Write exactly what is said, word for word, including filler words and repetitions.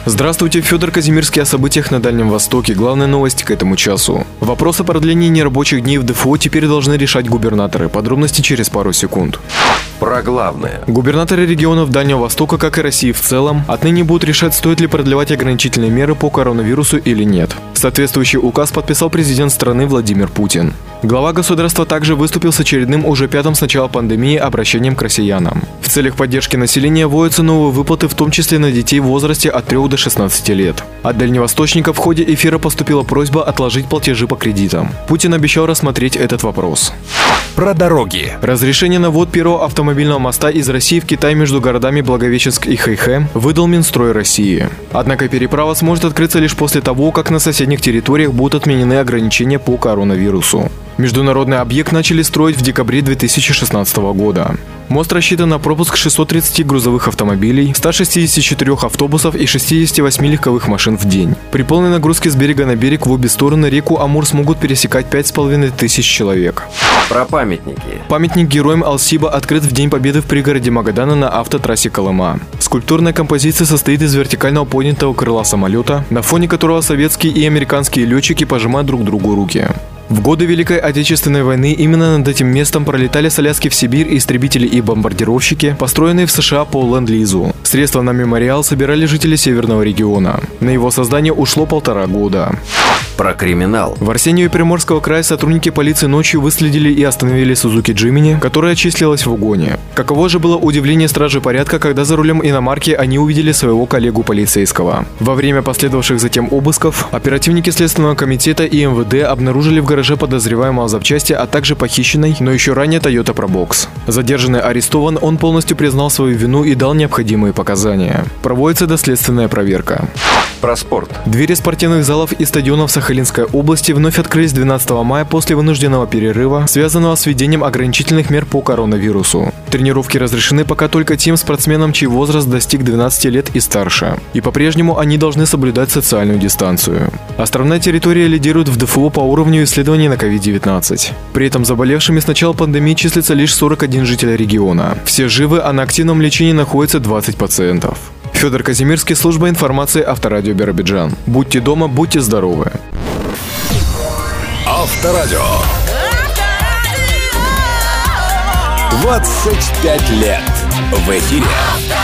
Здравствуйте, Федор Казимирский о событиях на Дальнем Востоке. Главная новость к этому часу. Вопрос о продлении нерабочих дней в ДФО теперь должны решать губернаторы. Подробности через пару секунд. Про главное. Губернаторы регионов Дальнего Востока, как и России в целом, отныне будут решать, стоит ли продлевать ограничительные меры по коронавирусу или нет. Соответствующий указ подписал президент страны Владимир Путин. Глава государства также выступил с очередным уже пятым с начала пандемии обращением к россиянам. В целях поддержки населения вводятся новые выплаты, в том числе на детей в возрасте от трёх до шестнадцати лет. От дальневосточников в ходе эфира поступила просьба отложить платежи по кредитам. Путин обещал рассмотреть этот вопрос. Про дороги. Разрешение на ввод первого автомобильного моста из России в Китай между городами Благовещенск и Хэйхэ выдал Минстрой России. Однако переправа сможет открыться лишь после того, как на соседних территориях будут отменены ограничения по коронавирусу. Международный объект начали строить в декабре две тысячи шестнадцатого года. Мост рассчитан на пропуск шестисот тридцати грузовых автомобилей, ста шестидесяти четырёх автобусов и шестидесяти восьми легковых машин в день. При полной нагрузке с берега на берег в обе стороны реку Амур смогут пересекать пять с половиной тысяч человек. Про памятники. Памятник героям Алсиба открыт в День Победы в пригороде Магадана на автотрассе Колыма. Скульптурная композиция состоит из вертикального поднятого крыла самолета, на фоне которого советские и американские летчики пожимают друг другу руки. В годы Великой Отечественной войны именно над этим местом пролетали с Аляски в Сибирь истребители и бомбардировщики, построенные в США по ленд-лизу. Средства на мемориал собирали жители Северного региона. На его создание ушло полтора года. Про криминал. В Арсеньеве Приморского края сотрудники полиции ночью выследили и остановили Сузуки Джимини, которая числилась в угоне. Каково же было удивление стражи порядка, когда за рулем иномарки они увидели своего коллегу полицейского. Во время последовавших затем обысков оперативники Следственного комитета и эм вэ дэ обнаружили в гараже подозреваемого запчасти, а также похищенной, но еще ранее Toyota Probox. Задержанный арестован, он полностью признал свою вину и дал необходимые показания. Проводится доследственная проверка. Про спорт. Двери спортивных залов и стадионов Сахалинской области вновь открылись двенадцатого мая после вынужденного перерыва, связанного с введением ограничительных мер по коронавирусу. Тренировки разрешены пока только тем спортсменам, чей возраст достиг двенадцати лет и старше. И по-прежнему они должны соблюдать социальную дистанцию. Островная территория лидирует в ДФО по уровню исследований на ковид девятнадцать. При этом заболевшими с начала пандемии числится лишь сорок один житель региона. Все живы, а на активном лечении находится двадцать пациентов. Федор Казимирский, служба информации Авторадио Биробиджан. Будьте дома, будьте здоровы. Авторадио. двадцать пять лет в эфире.